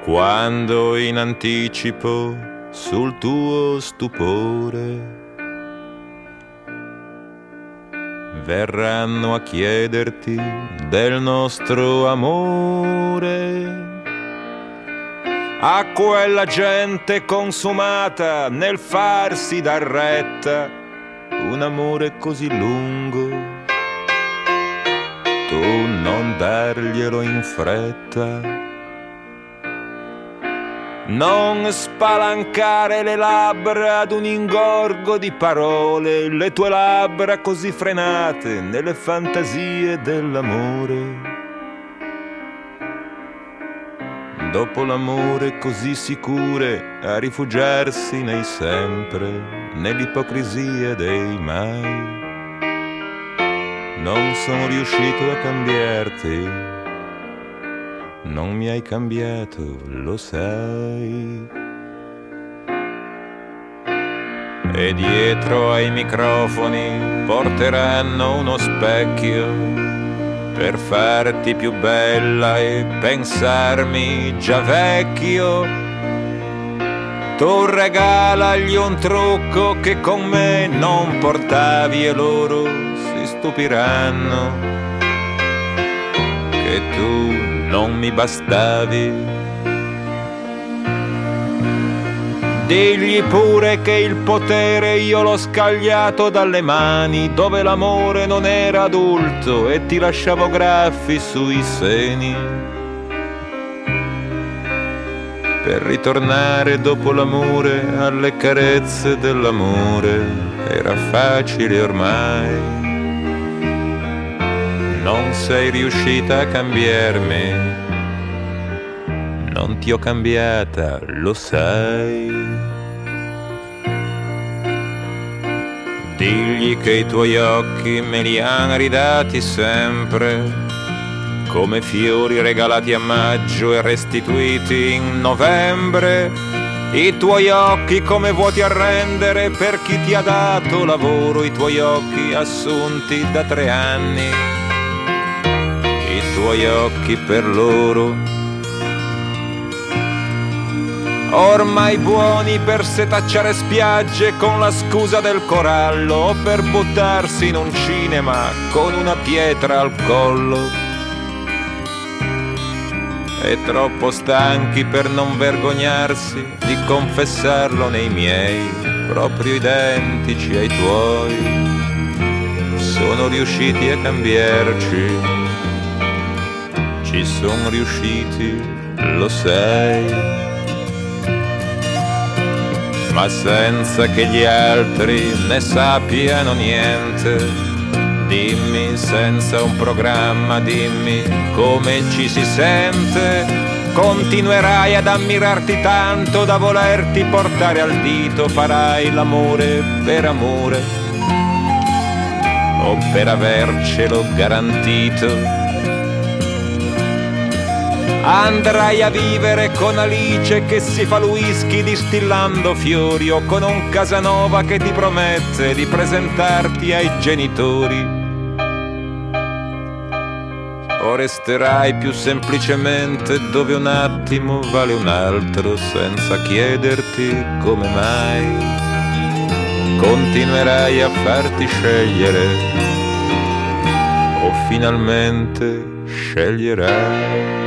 quando in anticipo sul tuo stupore verranno a chiederti del nostro amore, a quella gente consumata nel farsi dar retta, un amore così lungo, tu non darglielo in fretta. Non spalancare le labbra ad un ingorgo di parole, le tue labbra così frenate nelle fantasie dell'amore. Dopo l'amore così sicure a rifugiarsi nei sempre, nell'ipocrisia dei mai. Non sono riuscito a cambiarti, non mi hai cambiato, lo sai. E dietro ai microfoni porteranno uno specchio per farti più bella e pensarmi già vecchio. Tu regalagli un trucco che con me non portavi e loro si stupiranno che tu non mi bastavi. Digli pure che il potere io l'ho scagliato dalle mani, dove l'amore non era adulto e ti lasciavo graffi sui seni. Per ritornare dopo l'amore alle carezze dell'amore era facile ormai. Non sei riuscita a cambiarmi, non ti ho cambiata, lo sai. Digli che i tuoi occhi me li han ridati sempre, come fiori regalati a maggio e restituiti in novembre. I tuoi occhi come vuoti a rendere per chi ti ha dato lavoro, i tuoi occhi assunti da 3 anni. I tuoi occhi per loro, ormai buoni per setacciare spiagge con la scusa del corallo o per buttarsi in un cinema con una pietra al collo. E troppo stanchi per non vergognarsi di confessarlo nei miei, proprio identici ai tuoi. Sono riusciti a cambiarci, ci sono riusciti, lo sai, ma senza che gli altri ne sappiano niente. Dimmi senza un programma, dimmi come ci si sente. Continuerai ad ammirarti tanto da volerti portare al dito. Farai l'amore per amore o per avercelo garantito. Andrai a vivere con Alice che si fa il whisky distillando fiori, o con un Casanova che ti promette di presentarti ai genitori. O resterai più semplicemente dove un attimo vale un altro, senza chiederti come mai. Continuerai a farti scegliere o finalmente sceglierai.